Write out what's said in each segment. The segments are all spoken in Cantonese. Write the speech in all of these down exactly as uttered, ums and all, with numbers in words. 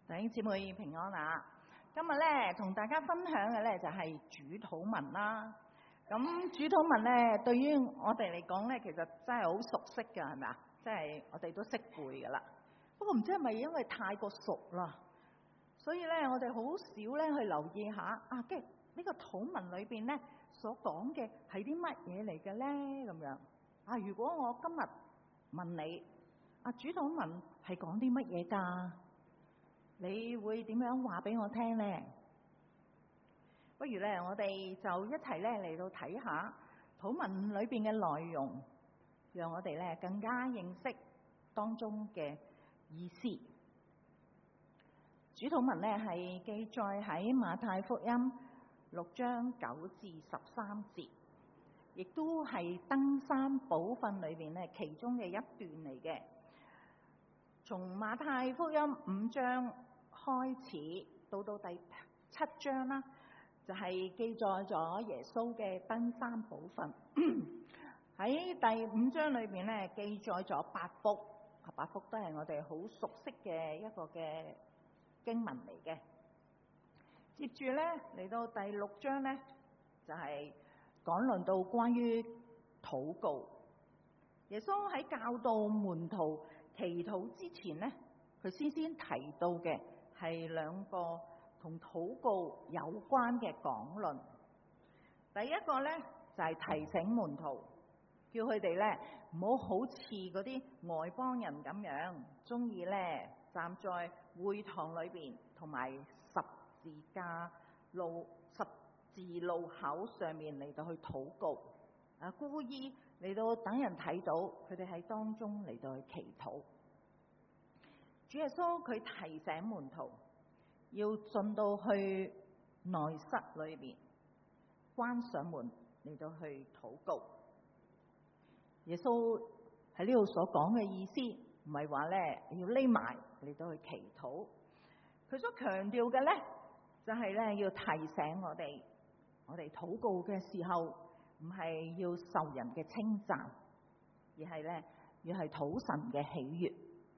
弟兄姊妹平安啊！今日咧同大家分享嘅咧就係主禱文啦。咁主禱文咧對於我哋嚟講咧，其實真係好熟悉㗎，係咪啊？即係我哋都識背㗎啦。不過唔知係咪因為太過熟啦，所以咧我哋好少咧去留意下啊，即係呢個禱文裏邊咧所講嘅係啲乜嘢嚟嘅咧？咁樣啊，如果我今日問你啊，主禱文係講啲乜嘢㗎？你會點樣話俾我聽呢？不如咧，我哋就一齊咧嚟到睇下禱文裏邊嘅內容，讓我哋咧更加認識當中嘅意思。主禱文咧係記載喺馬太福音六章九至十三節，亦都係登山寶訓裏邊咧其中嘅一段嚟嘅。從馬太福音五章開始到到第七章啦，就係、是、記載咗耶穌嘅登山寶訓。喺第五章裏邊咧，記載咗八福，八福都係我哋好熟悉嘅一個嘅經文嚟嘅。接住咧嚟到第六章咧，就係、是、講論到關於禱告。耶穌喺教導門徒祈禱之前咧，佢先先提到嘅係兩個同禱告有關嘅講論。第一個咧就係、是、提醒門徒，叫佢哋咧唔好好似嗰啲外邦人咁樣，中意咧站在會堂裏邊同埋十字架路十字路口上面嚟到去禱告，啊故意嚟到等人睇到佢哋喺當中嚟到去祈禱。主耶穌佢提醒門徒要進到去內室裏邊，關上門嚟到去禱告。耶穌喺呢度所講嘅意思，唔係話咧要匿埋嚟到去祈禱。佢所強調嘅咧，就係咧要提醒我哋，我哋禱告嘅時候，唔係要受人嘅稱讚，而係咧要係討神嘅喜悅。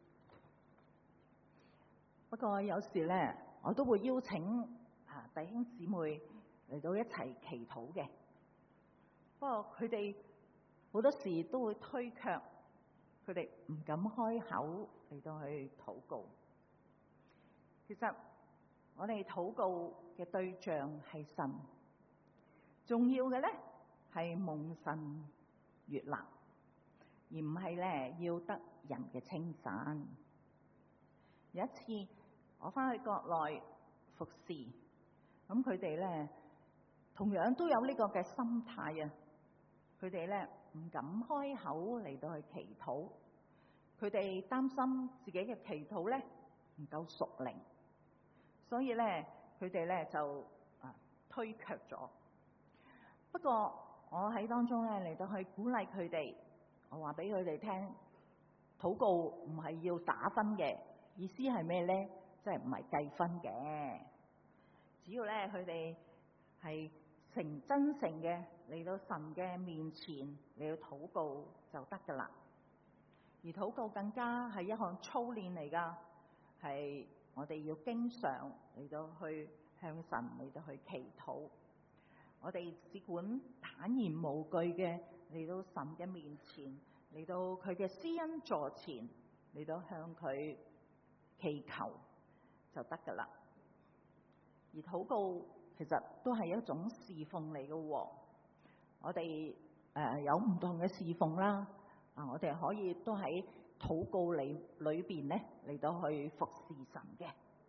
不過有時咧，我都會邀請啊弟兄姊妹嚟到一齊祈禱嘅。不過佢哋好多時都會推卻，佢哋唔敢開口嚟到去禱告。其實我哋禱告嘅對象係神，重要嘅咧係蒙神悅納，而唔係咧要得人嘅稱讚。有一次我翻去國內服侍，咁佢哋咧同樣都有呢個嘅心態啊！佢哋咧唔敢開口嚟到去祈禱，佢哋擔心自己嘅祈禱咧唔夠屬靈，所以咧佢哋咧就啊推卻咗。不過我喺當中咧嚟到去鼓勵佢哋，我話俾佢哋聽，禱告唔係要打分嘅，意思係咩咧？即係唔係計分嘅，只要咧佢哋係誠真誠嘅嚟到神嘅面前嚟到禱告就得噶啦。而禱告更加係一項操練嚟噶，係我哋要經常嚟到去向神嚟到去祈禱。我哋只管坦然無懼嘅嚟到神嘅面前，嚟到佢嘅施恩座前嚟到向佢祈求就得噶啦。而禱告其實都係一種侍奉嚟嘅喎。我哋誒、呃、有唔同嘅侍奉啦，啊我哋可以都喺禱告裏裏邊咧嚟到去服侍神嘅。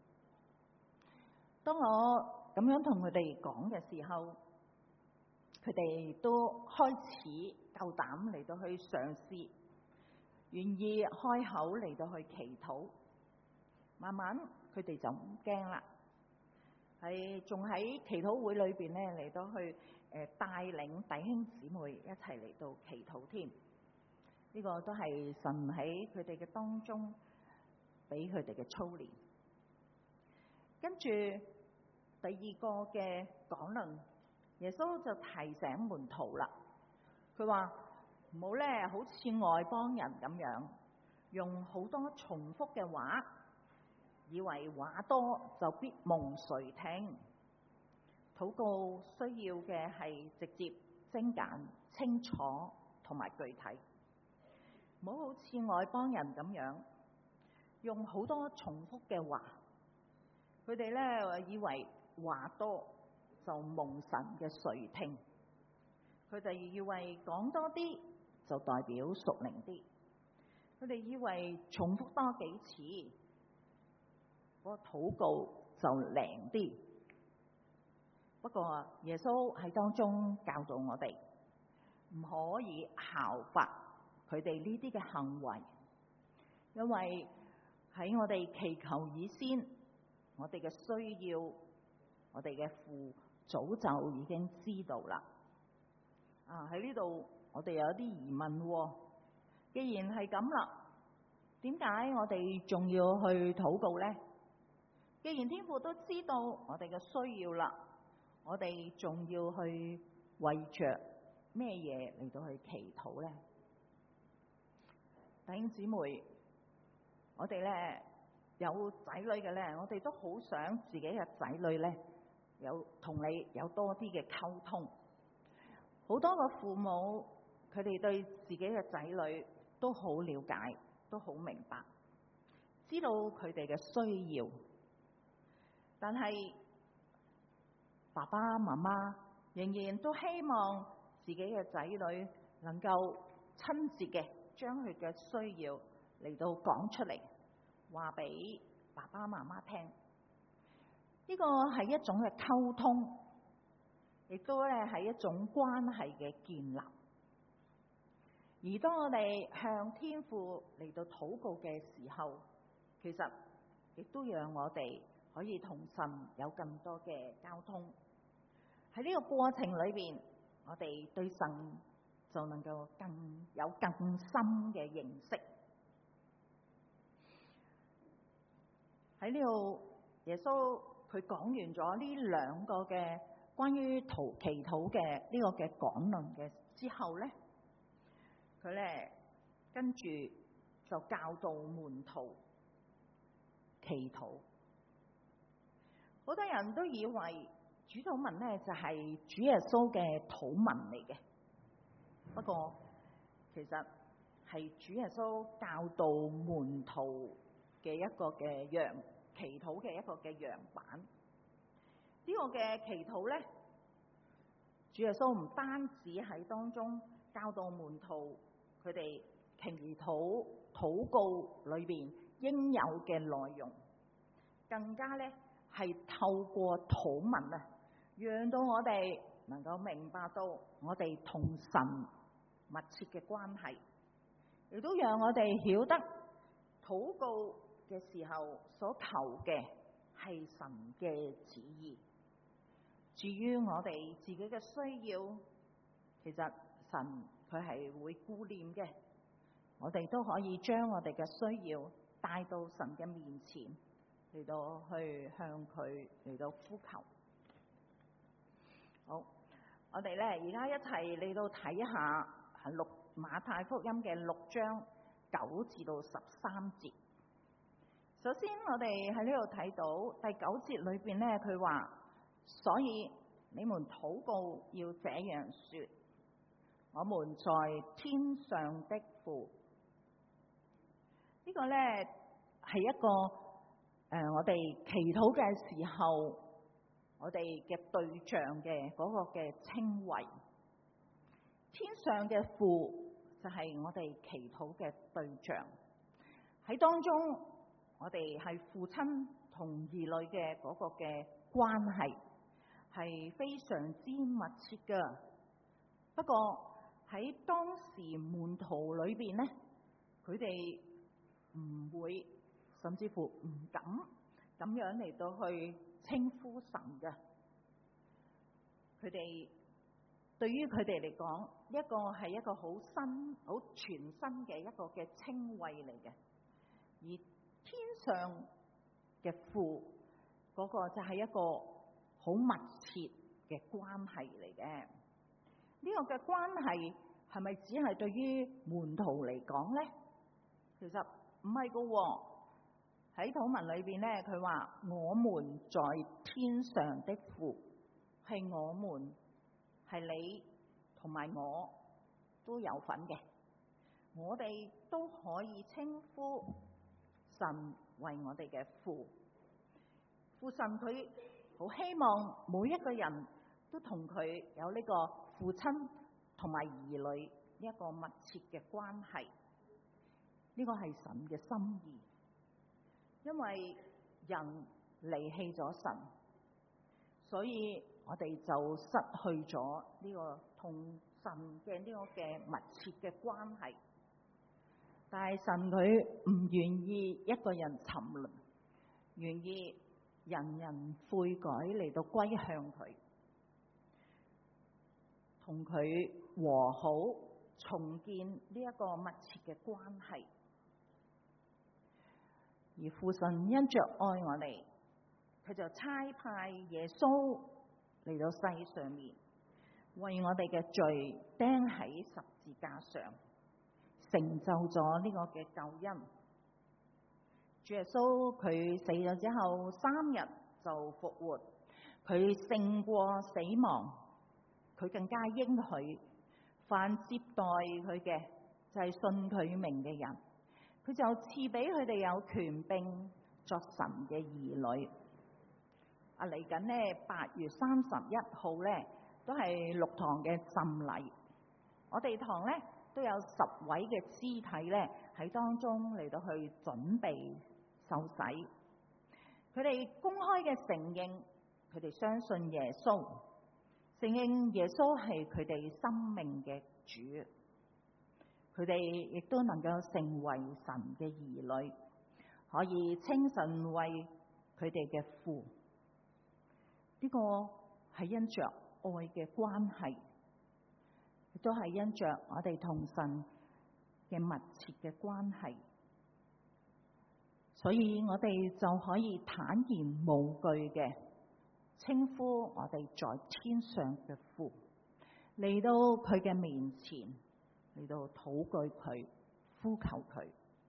當我咁樣同佢哋講嘅時候，佢哋都開始夠膽嚟到去嘗試，願意開口嚟到去祈禱。慢慢佢哋就唔驚啦，係仲喺祈禱會裏邊咧嚟到去誒帶領弟兄姊妹一齊嚟到祈禱添。呢個都係神喺佢哋嘅當中俾佢哋嘅操練。跟住第二個嘅講論，耶穌就提醒門徒啦。佢話唔好咧，好似外邦人咁樣用好多重複嘅話，而以為話多就必蒙垂聽。禱告需要嘅係直接、精簡、清楚同埋具體，唔好好似外邦人咁樣用好多重複嘅話。佢哋咧以為話多就蒙神嘅垂聽，佢哋以為講多啲就代表屬靈啲，佢哋以為重複多幾次嗰個禱告就靈啲。不過耶穌喺當中教導我哋唔可以效法佢哋呢啲嘅行為，因為喺我哋祈求以先，我哋嘅需要，我哋嘅父早就已經知道啦。啊，喺呢度我哋有啲疑問喎，既然係咁啦，點解我哋仲要去禱告呢？既然天父都知道我哋嘅需要啦，我哋仲要去為着咩嘢嚟到去祈禱呢？弟兄姊妹，我哋咧有仔女嘅咧，我哋都好想自己嘅仔女咧有同你有多啲嘅溝通。好多個父母佢哋對自己嘅仔女都好了解，都好明白，知道佢哋嘅需要，但係爸爸媽媽仍然都希望自己嘅仔女能夠親自嘅將佢嘅需要嚟到講出嚟，話俾爸爸媽媽聽。呢個係一種嘅溝通，亦都咧係一種關係嘅建立。而當我哋向天父嚟到禱告嘅時候，其實亦都讓我哋可以同神有更多嘅交通。喺呢個過程裏邊，我哋對神就能夠更有更深嘅認識。喺呢度，耶穌佢講完咗呢兩個嘅關於禱祈禱嘅呢個嘅講論嘅之後咧，佢咧跟住就教導門徒祈禱。好多人都以為主禱文咧就係主耶穌嘅禱文嚟嘅，不過其實係主耶穌教導門徒嘅一個嘅樣祈禱嘅一個嘅樣板。呢個嘅祈禱咧，主耶穌唔單止喺當中教導門徒佢哋祈禱禱告裏邊應有嘅內容，更加咧係透過禱文啊，讓到我哋能夠明白到我哋同神密切嘅關係，亦都讓我哋曉得禱告嘅時候所求嘅係神嘅旨意。至於我哋自己嘅需要，其實神佢係會顧念嘅，我哋都可以將我哋嘅需要帶到神嘅面前，嚟到去向佢嚟到呼求。好，我哋咧而家一齊嚟到睇下係六馬太福音嘅六章九至到十三節。首先我哋喺呢度睇到第九節裏邊咧，佢話：所以你們禱告要這樣說，我們在天上的父。呢個咧係一個誒、呃，我哋祈禱嘅時候，我哋嘅對象嘅嗰個嘅稱謂。天上嘅父就係我哋祈禱嘅對象。喺當中，我哋係父親同兒女嘅嗰個嘅關係係非常之密切㗎。不過喺當時門徒裏邊咧，佢哋唔會，甚至乎唔敢咁樣嚟到去稱呼神嘅。佢哋對於佢哋嚟講，一個係一個好新、好全新嘅一個嘅稱謂嚟嘅。而天上嘅父嗰個就係一個好密切嘅關係嚟嘅。呢個嘅關係係咪只係對於門徒嚟講咧？其實唔係噶喎。 喺禱文裏邊咧，佢話我們在天上的父，係我們，係你同埋我都有份嘅。我哋都可以稱呼神為我哋嘅父。父神佢好希望每一個人都同佢有呢個父親同埋兒女一個密切嘅關係。呢個係神嘅心意。因為人離棄咗神，所以我哋就失去咗呢個同神嘅呢個嘅密切嘅關係。但係神佢唔願意一個人沉淪，願意人人悔改嚟到歸向佢，同佢和好，重建呢一個密切嘅關係。而父神因着愛我哋，佢就差派耶穌嚟到世上面，為我哋嘅罪釘喺十字架上，成就咗呢個嘅救恩。主耶穌佢死咗之後三日就復活，佢勝過死亡，佢更加應許凡接待佢嘅就係信佢名嘅人，佢就賜俾佢哋有權柄作神嘅兒女。啊，嚟緊呢八月三十一號呢都係六堂嘅浸禮，我哋堂呢都有十位嘅肢體呢喺當中嚟到去準備受洗。佢哋公開嘅承認，佢哋相信耶穌，承認耶穌係佢哋生命嘅主。佢哋亦都能夠成為神嘅兒女，可以稱神為佢哋嘅父。呢個係因着愛嘅關係，亦都係因着我哋同神嘅密切嘅關係，所以我哋就可以坦然無懼嘅稱呼我哋在天上嘅父，嚟到佢嘅面前，嚟到禱告佢，呼求佢。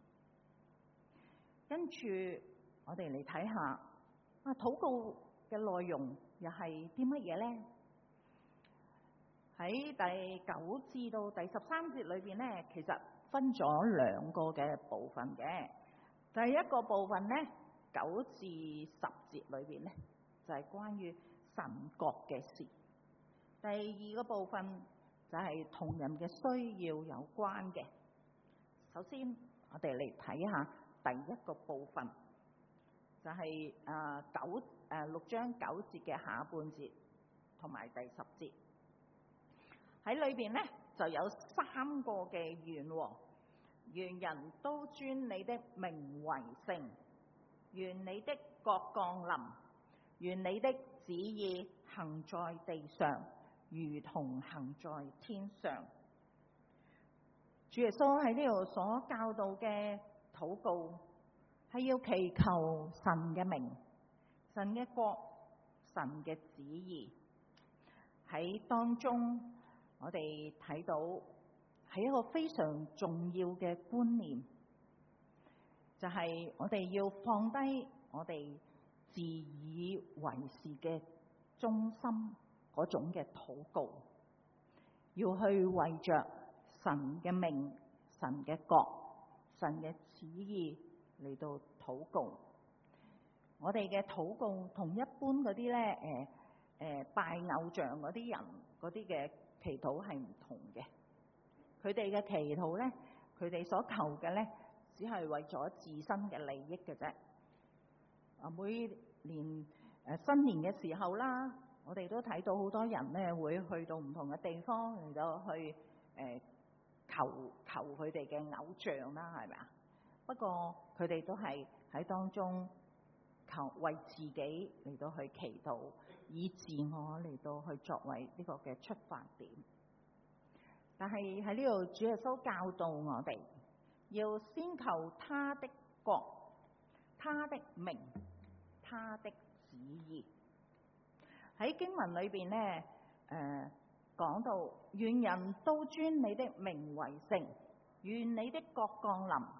跟住我哋嚟睇下啊，禱告嘅內容又係啲乜嘢呢？喺第九至到第十三節裏邊呢，其實分咗兩個嘅部分嘅。第一個部分呢，九至十節裏邊呢，就係關於神國嘅事。第二個部分就係同人嘅需要有關嘅。首先，我哋嚟睇下第一個部分，就係誒九誒六章九節嘅下半節同埋第十節。喺裏邊呢，就有三個嘅願喎，願人都尊你的名為聖，願你的國降臨，願你的旨意行在地上，如同行在天上。主耶穌喺呢度所教導嘅禱告，係要祈求神嘅名、神嘅國、神嘅旨意喺當中。我哋睇到係一個非常重要嘅觀念，就係我哋要放低我哋自以為是嘅中心嗰種嘅禱告，要去為着神嘅名、神嘅國、神嘅旨意嚟到禱告。我哋嘅禱告同一般嗰啲咧，誒誒拜偶像嗰啲人嗰啲嘅祈禱係唔同嘅。佢哋嘅祈禱咧，佢哋所求嘅咧，只係為咗自身嘅利益嘅啫。啊，每年誒新年嘅時候啦，我哋都睇到好多人咧會去到唔同嘅地方嚟到去誒求求佢哋嘅偶像啦，係咪啊？不過佢哋都係喺當中求為自己嚟到去祈禱，以自我嚟到去作為呢個嘅出發點。但係喺呢度，主耶穌教導我哋要先求他的國、他的名、他的旨意。喺經文裏邊咧，誒、呃、講到願人都尊你的名為聖，願你的國降臨，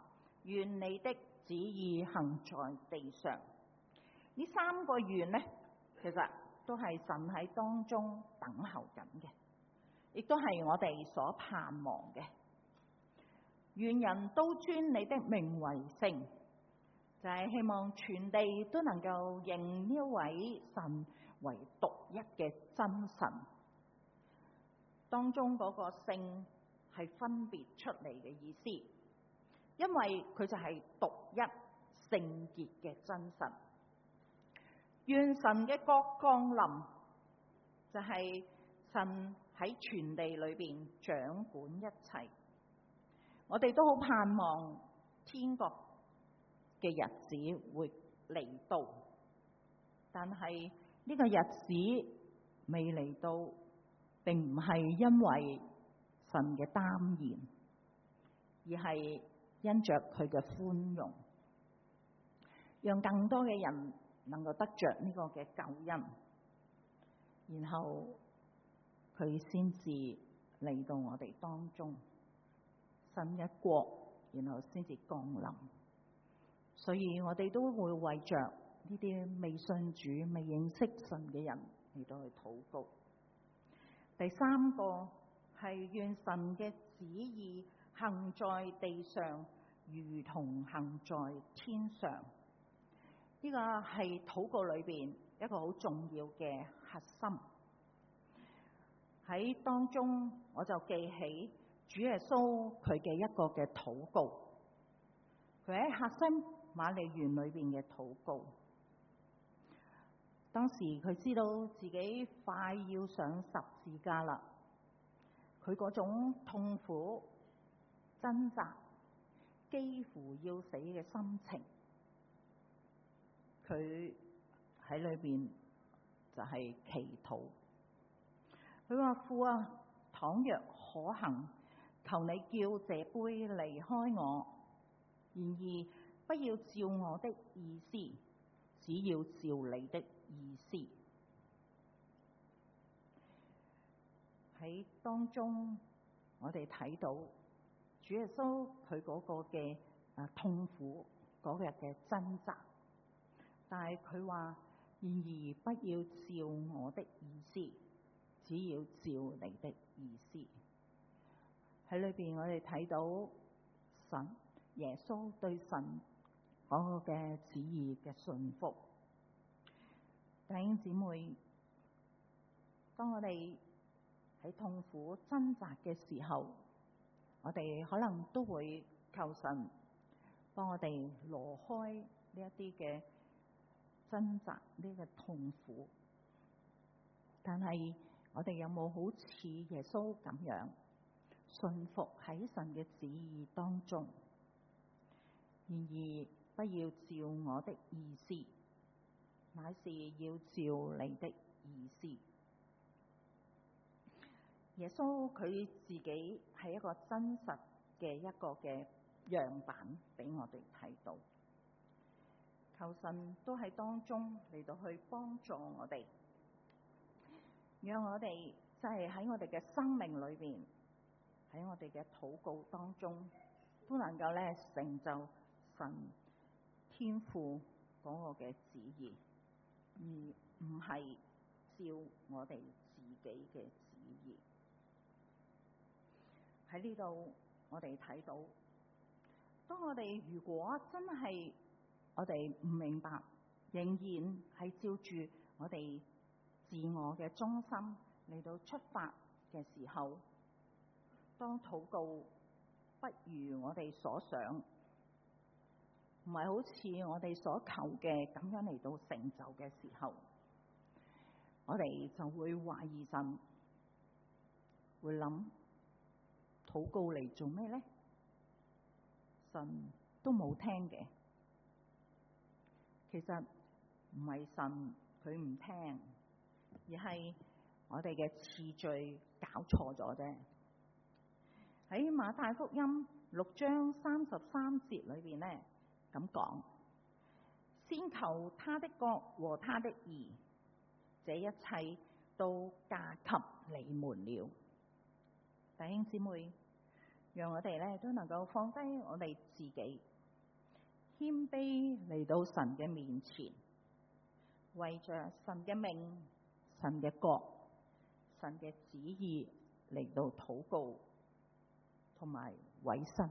願你的旨意行在地上。呢三個願呢，其實都係神喺當中等候緊嘅，亦都係我哋所盼望嘅。願人都尊你的名為聖，就係、是、希望全地都能夠認呢一位神為獨一嘅真神。當中嗰個聖係分別出嚟嘅意思，因為佢就係獨一聖潔嘅真神。願神嘅國降臨，就係、是、神喺全地裏邊掌管一切。我哋都好盼望天國嘅日子會嚟到，但係呢個日子未嚟到，並唔係因為神嘅耽延，而係因着佢嘅寬容，讓更多嘅人能夠得着呢個嘅救恩，然後佢先至嚟到我哋當中，神嘅國，然後先至降臨。所以我哋都會為着呢啲未信主、未認識神嘅人嚟到去禱告。第三個係願神嘅旨意行在地上，如同行在天上。呢個係禱告裏邊一個好重要嘅核心。喺當中我就記起主耶穌佢嘅一個嘅禱告，佢喺客西馬尼園裏邊嘅禱告。當時佢知道自己快要上十字架啦，佢嗰種痛苦、掙扎、幾乎要死嘅心情，佢喺裏邊就係祈禱。佢話：父啊，倘若可行，求你叫這杯離開我，然而不要照我的意思，只要照你的意思。喺當中，我哋睇到主耶穌佢嗰個嘅啊痛苦，嗰日嘅掙扎，但係佢話：然而不要照我的意思，只要照你的意思。喺裏邊，我哋睇到神耶穌對神嗰個嘅旨意嘅順服。弟兄姊妹，當我哋喺痛苦掙扎嘅時候，我哋可能都會求神幫我哋挪開呢一啲嘅掙扎，呢個痛苦。但係我哋有冇好似耶穌咁樣順服喺神嘅旨意當中？然而不要照我的意思，乃是要照你的意思。耶穌佢自己係一個真實嘅一個嘅樣板俾我哋睇到，求神都喺當中嚟到去幫助我哋，讓我哋就係喺我哋嘅生命裏邊，喺我哋嘅禱告當中，都能夠咧成就神天父嗰個嘅旨意，而唔係照我哋自己嘅旨意。喺呢度我哋睇到，當我哋如果真係我哋唔明白，仍然係照住我哋自我嘅中心嚟到出發嘅時候，當禱告不如我哋所想，唔係好似我哋所求嘅咁樣嚟到成就嘅時候，我哋就會懷疑神，會諗禱告嚟做咩呢？神都冇聽嘅。其實唔係神佢唔聽，而係我哋嘅次序搞錯咗啫。喺馬太福音六章三十三節裏邊呢，咁講：先求他的國和他的義，這一切都加給你們了。弟兄姊妹，讓我哋咧都能夠放低我哋自己， 謙卑嚟到神嘅面前，為着神嘅名、神嘅國、神嘅旨意嚟到禱告同埋委身。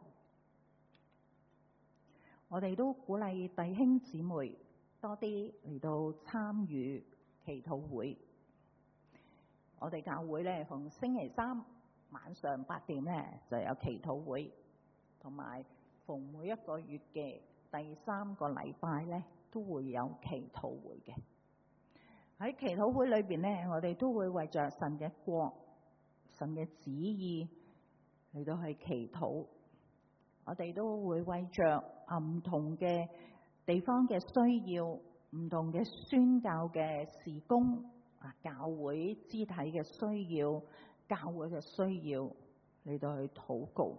我哋都鼓勵弟兄姊妹多啲嚟到參與祈禱會。我哋教會咧，逢星期三晚上八點咧就有祈禱會，同埋逢每一個月嘅第三個禮拜咧都會有祈禱會嘅。喺祈禱會裏邊咧，我哋都會為着神嘅國、神嘅旨意嚟到去祈禱。我哋都會為着啊唔同嘅地方嘅需要、唔同嘅宣教嘅事工啊、教會肢體嘅需要、教會嘅需要嚟到去禱告。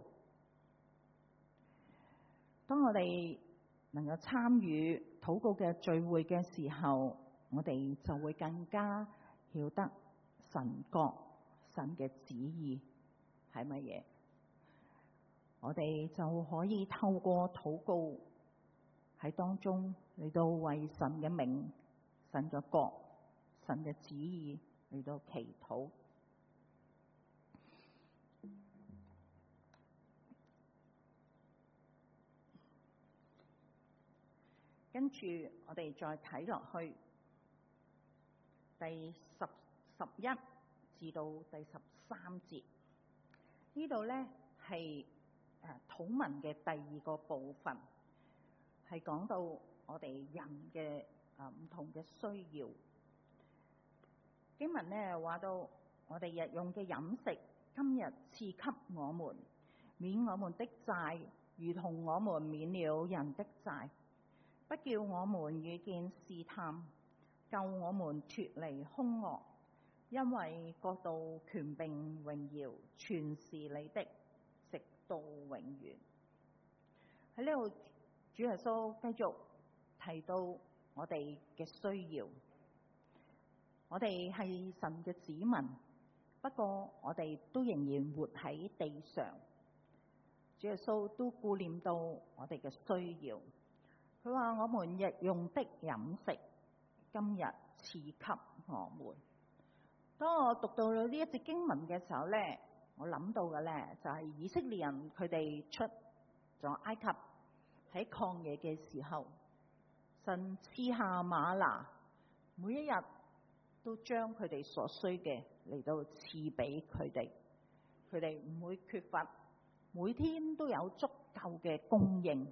當我哋能夠參與禱告嘅聚會嘅時候，我哋就會更加曉得神國、神嘅旨意係乜嘢。我哋就可以透過禱告喺當中嚟到為神嘅名、神嘅國、神嘅旨意嚟到祈禱。跟住我哋再睇落去第十十一至到第十三節，呢度咧係誒禱文嘅第二個部分，係講到我哋人嘅誒唔同嘅需要。經文咧話到，我哋日用嘅飲食，今日賜給我們，免我們的債，如同我們免了人的債，不叫我們遇見試探，救我們脫離兇惡，因為國度、權柄、榮耀，全是你的，直到永遠。喺呢度，主耶穌繼續提到我哋嘅需要。我哋係神嘅子民，不過我哋都仍然活喺地上。主耶穌都顧念到我哋嘅需要。佢話：我們日用的飲食，今日賜給我們。當我讀到呢一節經文嘅時候咧，我諗到嘅咧就係以色列人佢哋出咗埃及喺曠野嘅時候，神賜下嗎哪，每一日都將佢哋所需嘅嚟到賜俾佢哋，佢哋唔會缺乏，每天都有足夠嘅供應。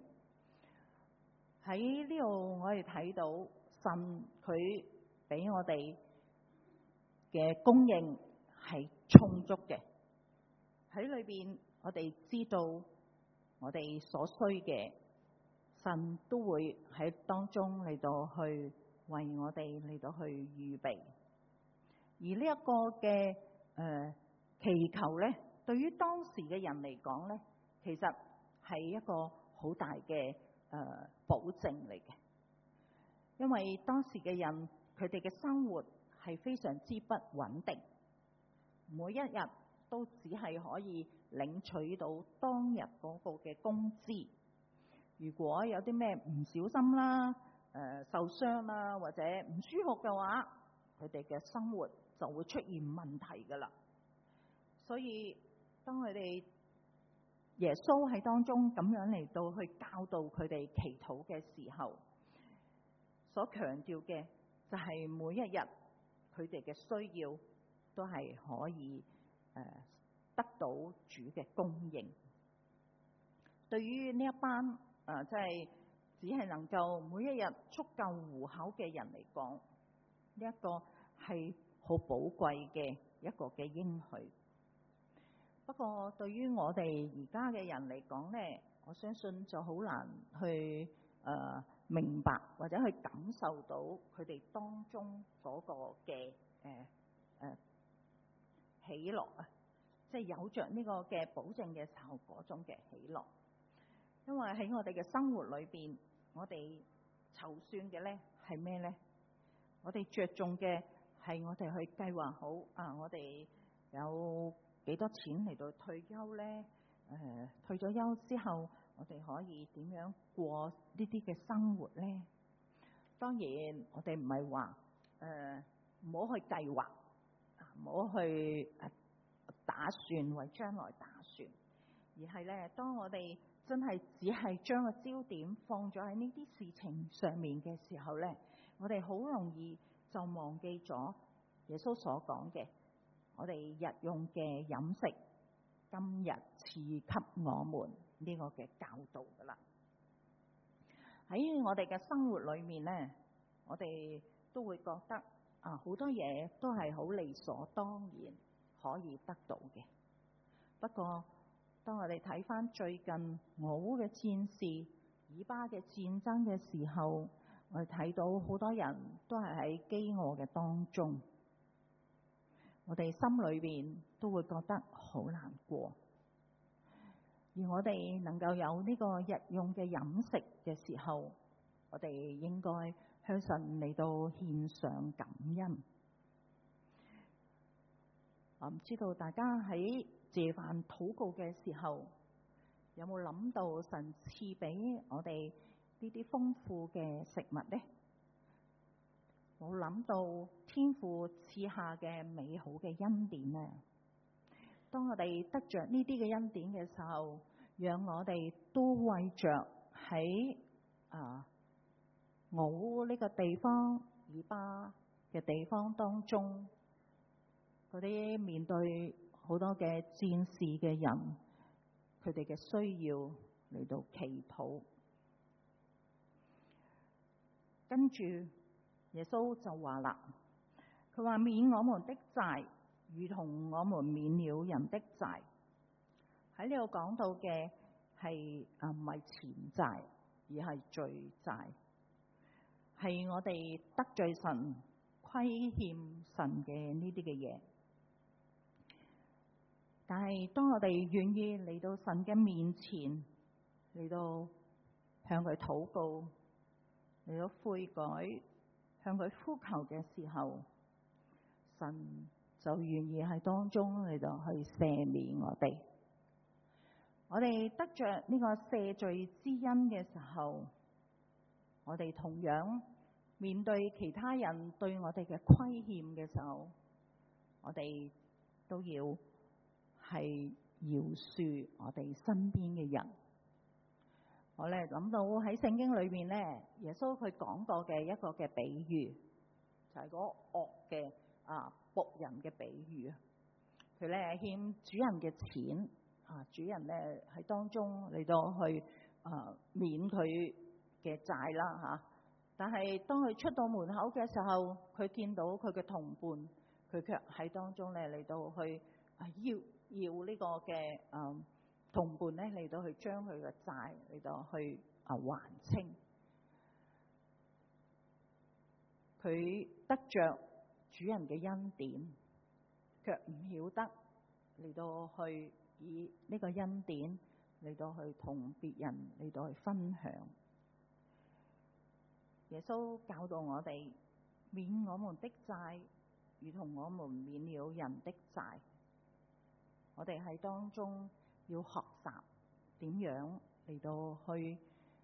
喺呢度我哋睇到神佢俾我哋嘅供應係充足嘅，喺裏邊我哋知道我哋所需嘅，神都會喺當中嚟到去為我哋嚟到去預備。而呢一個嘅誒、呃、祈求咧，對於當時嘅人嚟講咧，其實係一個好大嘅誒、呃、保證嚟嘅，因為當時嘅人佢哋嘅生活係非常之不穩定，每一日都只係可以領取到當日嗰個嘅工資。如果有啲咩唔小心啦、誒、呃、受傷啦或者唔舒服嘅話，佢哋嘅生活就會出現問題㗎啦。所以當佢哋耶穌喺當中咁樣嚟到去教導佢哋祈禱嘅時候，所強調嘅就係每一日佢哋嘅需要都係可以誒、呃、得到主嘅供應。對於呢一班誒即係只係能夠每一日足夠糊口嘅人嚟講，呢、這、一個係好寶貴嘅一個嘅應許。不過對於我哋而家嘅人嚟講咧，我相信就好難去誒、呃、明白或者去感受到佢哋當中嗰個嘅誒誒喜樂啊，即係有着呢個嘅保證嘅時候嗰種嘅喜樂。因為喺我哋嘅生活裏邊，我哋籌算嘅咧係咩咧？我哋着重嘅係我哋去計劃好啊，我哋有幾多錢嚟到退休咧？誒、呃，退咗休之後， 我哋可以點樣過呢啲嘅生活呢？當然，我哋唔係話誒唔好去計劃，唔好去打算為將來打算，而係咧，當我哋真係只係將個焦點放咗喺呢啲事情上面嘅時候咧，我哋好容易就忘記咗耶穌所講嘅，我哋日用嘅飲食，今日賜給我們呢個嘅教導噶啦。喺我哋嘅生活裏面咧，我哋都會覺得啊，好多嘢都係好理所當然可以得到嘅。不過，當我哋睇翻最近俄烏嘅戰事、以巴嘅戰爭嘅時候，我哋睇到好多人都係喺飢餓嘅當中，我哋心裏邊都會覺得好難過。而我哋能夠有呢個日用嘅飲食嘅時候，我哋應該向神嚟到獻上感恩。我唔知道大家喺謝飯禱告嘅時候，有冇諗到神賜俾我哋呢啲豐富嘅食物呢？冇諗到天父賜下嘅美好嘅恩典呢？當我哋得着呢啲嘅恩典嘅時候，讓我哋都為着喺啊俄烏呢個地方、以巴嘅地方當中，嗰啲面對好多嘅戰士嘅人，佢哋嘅需要嚟到祈禱。跟住耶穌就話啦，佢話免我們的債，如同我們免了人的債。喺呢度講到嘅係啊唔係錢債，而係罪債，係我哋得罪神、虧欠神嘅呢啲嘅嘢。但係當我哋願意嚟到神嘅面前，嚟到向佢禱告，嚟到悔改，向佢呼求嘅時候，神就願意喺當中嚟到去赦免我哋。我哋得着呢個赦罪之恩嘅時候，我哋同樣面對其他人對我哋嘅虧欠嘅時候，我哋都要係饒恕我哋身邊嘅人。我咧諗到喺聖經裏面咧，耶穌佢講過嘅一個嘅比喻，就係、是、嗰惡嘅啊僕人嘅比喻。佢咧欠主人嘅錢。啊！主人咧喺當中嚟到去啊免佢嘅債啦嚇，但係當佢出到門口嘅時候，佢見到佢嘅同伴，佢卻喺當中咧嚟到去啊要要呢個嘅啊同伴咧嚟到去將佢嘅債嚟到去啊還清。佢得着主人嘅恩典，卻唔曉得嚟到去以呢個恩典嚟到去同別人嚟到去分享。耶穌教導我哋免我們的債，如同我們免了人的債。我哋喺當中要學習點樣嚟到去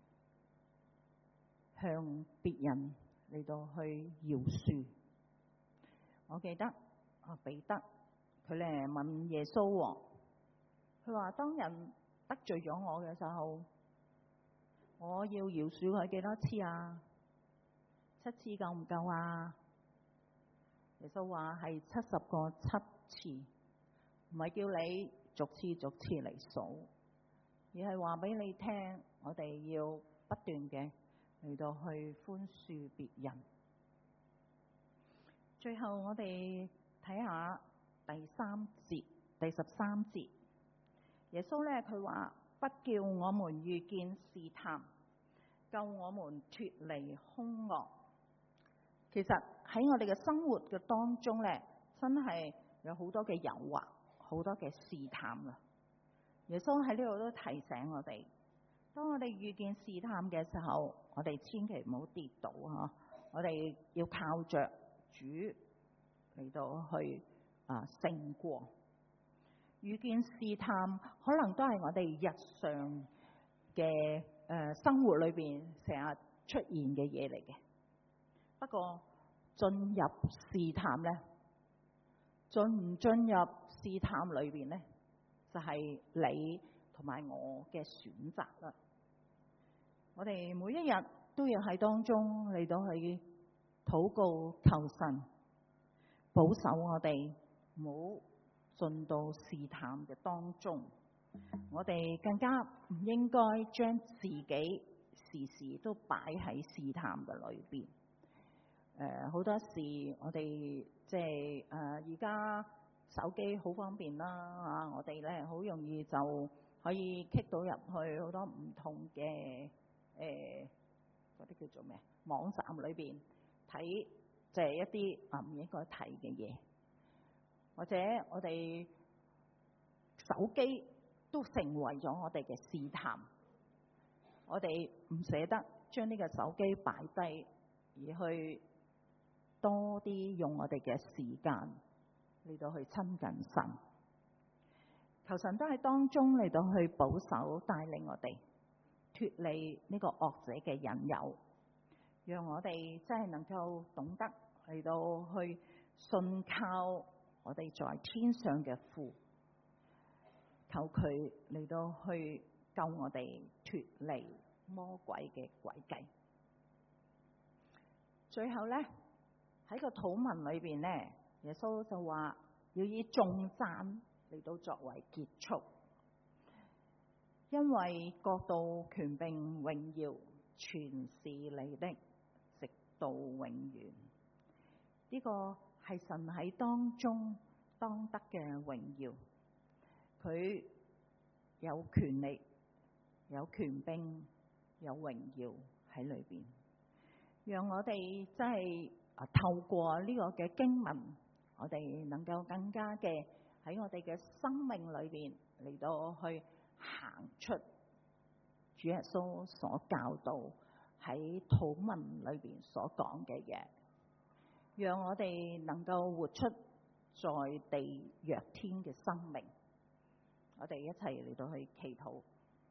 向別人嚟到去饒恕。我記得啊彼得佢咧問耶穌，佢話當人得罪咗我嘅時候，我要饒恕佢幾多次啊？七次夠唔夠啊？耶穌話係七十個七次，唔係叫你逐次逐次嚟數，而係話俾你聽，我哋要不斷嘅嚟到去寬恕別人。最後我哋睇下第三節，第十三節。耶穌咧佢話：不叫我們遇見試探，救我們脫離兇惡。其實喺我哋嘅生活嘅當中咧，真係有好多嘅誘惑，好多嘅試探啊！耶穌喺呢度都提醒我哋，當我哋遇見試探嘅時候，我哋千祈唔好跌倒嚇，我哋要靠着主嚟到去啊勝過。遇見試探，可能都係我哋日常嘅誒生活裏邊成日出現嘅嘢嚟嘅。不過進入試探咧，進唔進入試探裏邊咧，就係你同埋我嘅選擇啦。我哋每一日都要喺當中嚟到去禱告求神保守我哋，唔好進到試探嘅當中。我哋更加唔應該將自己時時都擺喺試探嘅裏邊。誒、呃、好多時我哋即係誒而家手機好方便啦啊！我哋咧好容易就可以 click 到入去好多唔同嘅誒嗰啲叫做咩網站裏邊睇，即係一啲啊唔應該睇嘅嘢，或者我哋手機都成為咗我哋嘅試探。我哋唔捨得將呢個手機擺低，而去多啲用我哋嘅時間嚟到去親近神。求神都喺當中嚟到去保守帶領我哋脫離呢個惡者嘅引誘，讓我哋真係能夠懂得嚟到去信靠我哋在天上嘅父，求佢嚟到去救我哋脫離魔鬼嘅詭計。最後呢，喺個禱文裏邊呢，耶穌就話要以頌讚嚟到作為結束，因為國度、權柄、榮耀全是你的，直到永遠。呢、這個係神喺當中當得嘅榮耀，佢有權力、有權柄、有榮耀喺裏邊，讓我哋真係透過呢個嘅經文，我哋能夠更加嘅喺我哋嘅生命裏邊嚟到去行出主耶穌所教導喺禱文裏邊所講嘅嘢，讓我哋能夠活出在地若天嘅生命。我哋一齊嚟到去祈禱。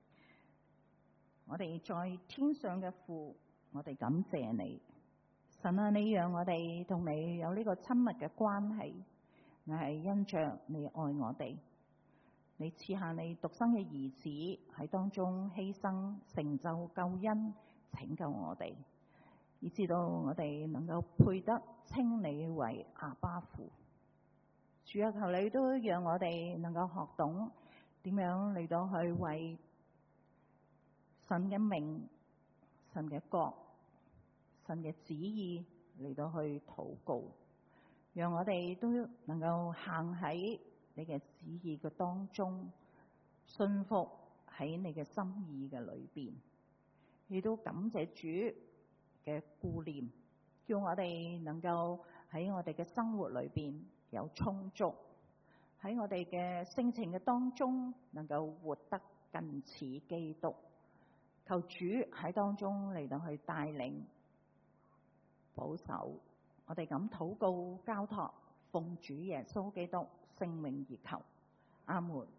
我哋在天上嘅父，我哋感謝你，神啊！你讓我哋同你有呢個親密嘅關係，你係因着你愛我哋，你賜下你獨生嘅兒子喺當中犧牲，成就救恩，拯救我哋，以至到我哋能夠配得稱你為阿爸父。主啊，求你都讓我哋能夠學懂點樣嚟到去為神嘅名、神嘅國、神嘅旨意嚟到去禱告，讓我哋都能夠行喺你嘅旨意嘅當中，信服喺你嘅心意嘅裏邊。亦都感謝主嘅顧念，叫我哋能夠喺我哋嘅生活裏邊有充足，喺我哋嘅性情嘅當中能夠活得更似基督。求主喺當中嚟到去帶領保守，我哋咁禱告交託，奉主耶穌基督聖名而求，阿門。